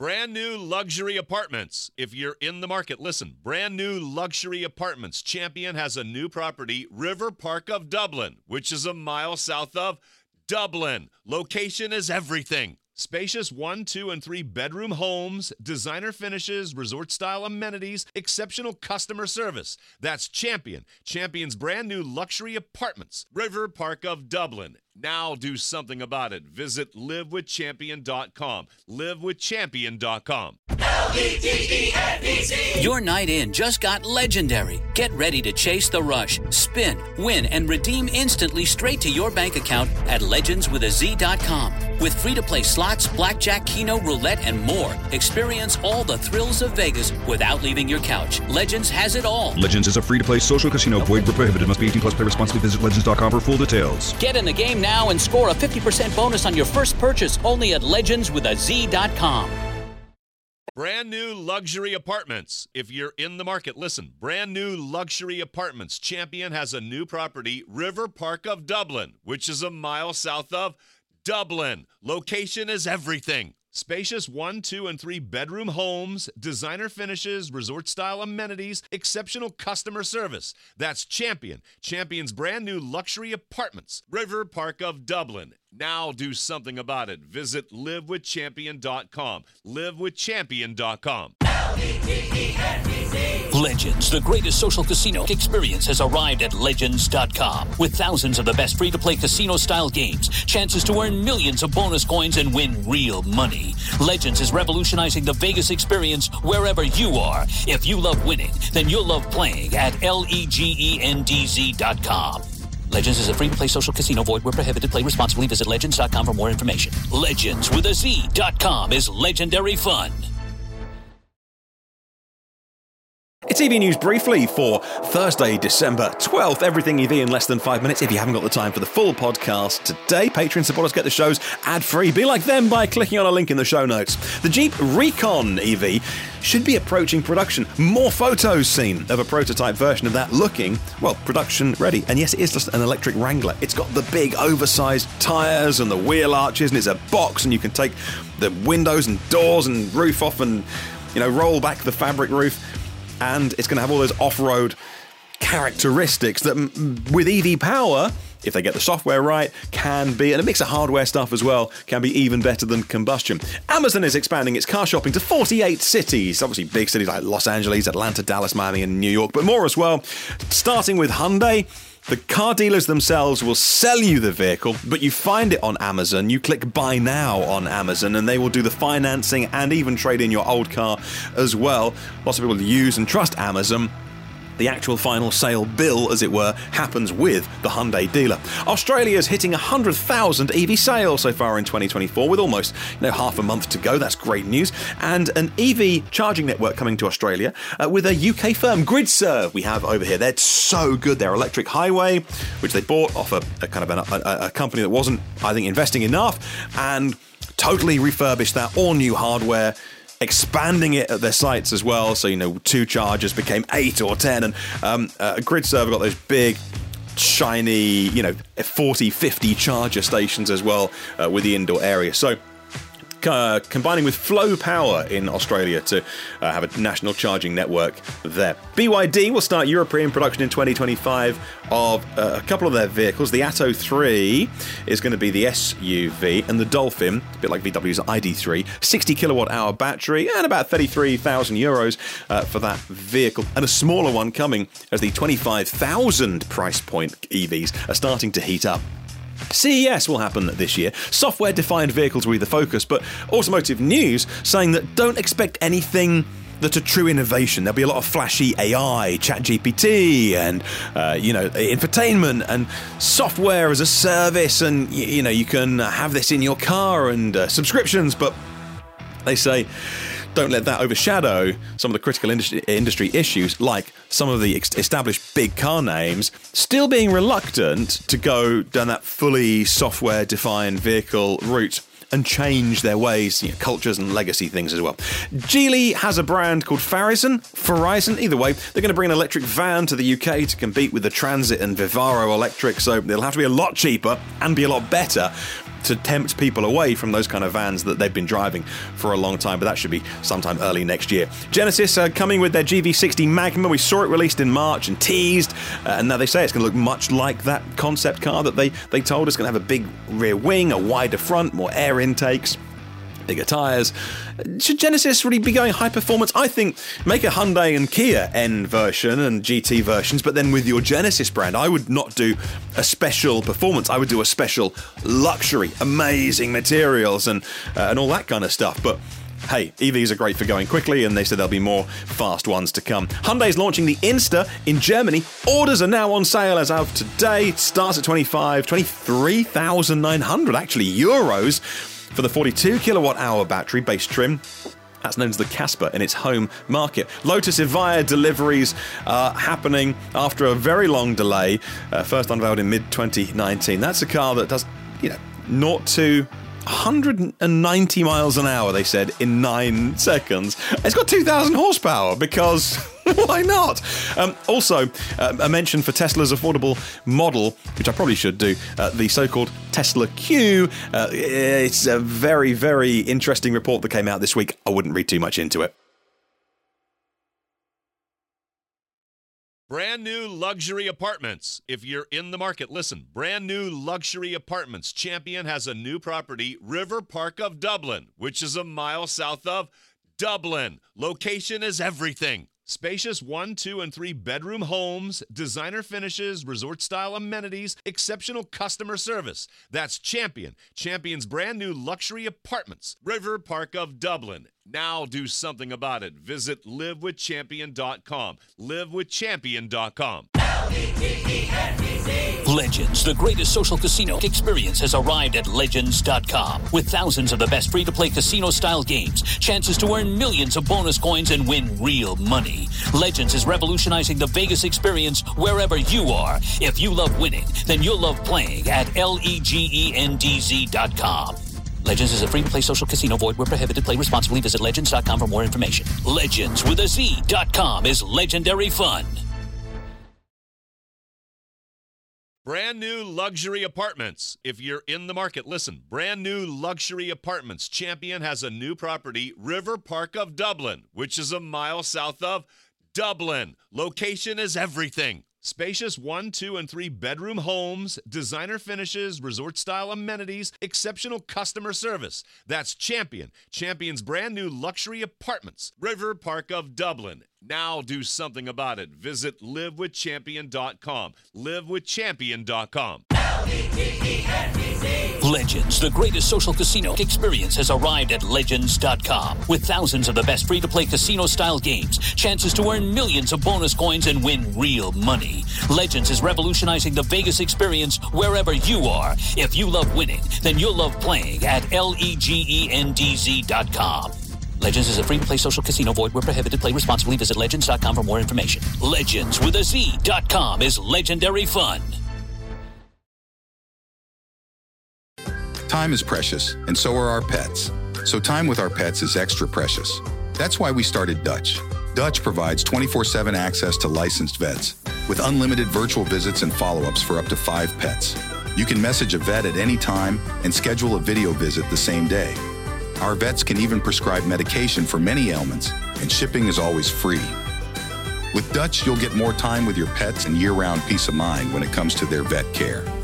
Brand new luxury apartments. If you're in the market, listen. Brand new luxury apartments. Champion has a new property, River Park of Dublin, which is a mile south of Dublin. Location is everything. Spacious 1, 2, and 3 bedroom homes, designer finishes, resort-style amenities, exceptional customer service. That's Champion. Champion's brand new luxury apartments. River Park of Dublin. Now do something about it. Visit livewithchampion.com. Livewithchampion.com. LEGENDZ. Your night in just got legendary. Get ready to chase the rush, spin, win, and redeem instantly straight to your bank account at legendswithaz.com. With free-to-play slots, blackjack, keno, roulette, and more. Experience all the thrills of Vegas without leaving your couch. Legends has it all. Legends is a free-to-play social casino. Void where prohibited. Must be 18 plus. Play responsibly. Visit legends.com for full details. Get in the game now and score a 50% bonus on your first purchase only at legendswithaz.com. Brand new luxury apartments. If you're in the market, listen. Brand new luxury apartments. Champion has a new property, River Park of Dublin, which is a mile south of Dublin. Location is everything. Spacious 1, 2, and 3 bedroom homes, designer finishes, resort-style amenities, exceptional customer service. That's Champion. Champion's brand new luxury apartments. River Park of Dublin. Now do something about it. Visit livewithchampion.com. Livewithchampion.com. Legends, the greatest social casino experience, has arrived at Legends.com. With thousands of the best free-to-play casino-style games, chances to earn millions of bonus coins and win real money. Legends is revolutionizing the Vegas experience wherever you are. If you love winning, then you'll love playing at LEGENDZ.com. Legends is a free-to-play social casino. Void where prohibited. Play responsibly. Visit Legends.com for more information. Legendswithaz.com is legendary fun. It's EV News briefly for Thursday, December 12th. Everything EV in less than 5 minutes. If you haven't got the time for the full podcast today, Patreon supporters get the shows ad-free. Be like them by clicking on a link in the show notes. The Jeep Recon EV should be approaching production. More photos seen of a prototype version of that looking, well, production ready. And yes, it is just an electric Wrangler. It's got the big oversized tyres and the wheel arches, and it's a box, and you can take the windows and doors and roof off and, roll back the fabric roof. And it's going to have all those off-road characteristics that, with EV power, if they get the software right, can be, and a mix of hardware stuff as well, can be even better than combustion. Amazon is expanding its car shopping to 48 cities. Obviously big cities like Los Angeles, Atlanta, Dallas, Miami, and New York, but more as well. Starting with Hyundai. The car dealers themselves will sell you the vehicle, but you find it on Amazon. You click buy now on Amazon, and they will do the financing and even trade in your old car as well. Lots of people use and trust Amazon. The actual final sale bill, as it were, happens with the Hyundai dealer. Australia's hitting 100,000 EV sales so far in 2024, with almost half a month to go. That's great news. And an EV charging network coming to Australia with a UK firm, GridServe, we have over here. They're so good. Their electric highway, which they bought off a kind of a company that wasn't, I think, investing enough, and totally refurbished that, all new hardware, expanding it at their sites as well. So, 2 chargers became 8 or 10. And GridServe got those big, shiny, 40, 50 charger stations as well with the indoor area. So, combining with Flow Power in Australia to have a national charging network there. BYD will start European production in 2025 of a couple of their vehicles. The Atto 3 is going to be the SUV, and the Dolphin, a bit like VW's ID3, 60 kilowatt-hour battery and about 33,000 euros for that vehicle. And a smaller one coming as the 25,000 price point EVs are starting to heat up. CES will happen this year. Software-defined vehicles will be the focus, but automotive news saying that don't expect anything that's a true innovation. There'll be a lot of flashy AI, ChatGPT, and infotainment and software as a service, and you can have this in your car and subscriptions. But they say, don't let that overshadow some of the critical industry issues, like some of the established big car names still being reluctant to go down that fully software-defined vehicle route and change their ways, cultures and legacy things as well. Geely has a brand called Farizon, either way. They're going to bring an electric van to the UK to compete with the Transit and Vivaro electric, so it'll have to be a lot cheaper and be a lot better. to tempt people away from those kind of vans that they've been driving for a long time, but that should be sometime early next year. Genesis are coming with their GV60 Magma. We saw it released in March and teased, and now they say it's going to look much like that concept car that they told us. It's going to have a big rear wing, a wider front, more air intakes, bigger tyres. Should Genesis really be going high performance? I think make a Hyundai and Kia N version and GT versions, but then with your Genesis brand, I would not do a special performance. I would do a special luxury, amazing materials and all that kind of stuff. But hey, EVs are great for going quickly, and they said there'll be more fast ones to come. Hyundai's launching the Insta in Germany. Orders are now on sale as of today. It starts at 23,900 actually euros for the 42 kilowatt-hour battery-based trim. That's known as the Casper in its home market. Lotus Evija deliveries are happening after a very long delay, first unveiled in mid-2019. That's a car that does, 0 to 190 miles an hour, they said, in 9 seconds. It's got 2,000 horsepower because why not? Also, a mention for Tesla's affordable model, which I probably should do, the so-called Tesla Q. It's a very, very interesting report that came out this week. I wouldn't read too much into it. Brand new luxury apartments. If you're in the market, listen. Brand new luxury apartments. Champion has a new property, River Park of Dublin, which is a mile south of Dublin. Location is everything. Spacious 1, 2, and 3 bedroom homes, designer finishes, resort-style amenities, exceptional customer service. That's Champion. Champion's brand new luxury apartments. River Park of Dublin. Now do something about it. Visit livewithchampion.com. Livewithchampion.com. Legends, the greatest social casino experience, has arrived at Legends.com. With thousands of the best free-to-play casino-style games, chances to earn millions of bonus coins and win real money. Legends is revolutionizing the Vegas experience wherever you are. If you love winning, then you'll love playing at LEGENDZ.com. Legends is a free-to-play social casino. Void where prohibited. Play responsibly. Visit Legends.com for more information. Legends with a Z.com is legendary fun. Brand new luxury apartments. If you're in the market, listen. Brand new luxury apartments. Champion has a new property, River Park of Dublin, which is a mile south of Dublin. Location is everything. Spacious 1, 2, and 3 bedroom homes, designer finishes, resort-style amenities, exceptional customer service. That's Champion. Champion's brand new luxury apartments. River Park of Dublin. Now do something about it. Visit livewithchampion.com. Livewithchampion.com. Legends, the greatest social casino experience, has arrived at Legends.com. With thousands of the best free-to-play casino-style games, chances to earn millions of bonus coins and win real money. Legends is revolutionizing the Vegas experience wherever you are. If you love winning, then you'll love playing at LEGENDZ.com. Legends is a free-to-play social casino. Void where prohibited. Play responsibly. Visit Legends.com for more information. Legends with a Z.com is legendary fun. Time is precious, and so are our pets. So time with our pets is extra precious. That's why we started Dutch. Dutch provides 24/7 access to licensed vets, with unlimited virtual visits and follow-ups for up to 5 pets. You can message a vet at any time and schedule a video visit the same day. Our vets can even prescribe medication for many ailments, and shipping is always free. With Dutch, you'll get more time with your pets and year-round peace of mind when it comes to their vet care.